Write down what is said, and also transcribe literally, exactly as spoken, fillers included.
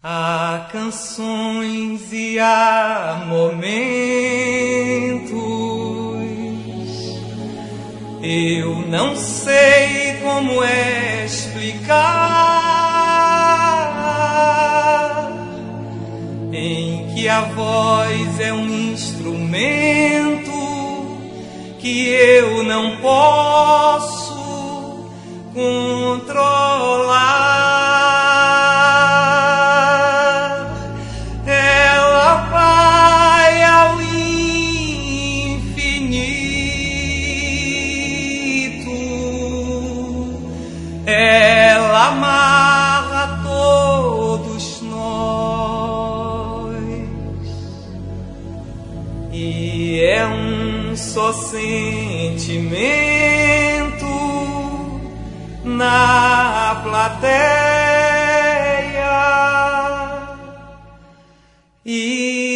Há canções e há momentos, eu não sei como explicar, em que a voz é um instrumento que eu não posso controlar. Ela vai ao infinito, ela amarra todos nós, e é um só sentimento na plateia. E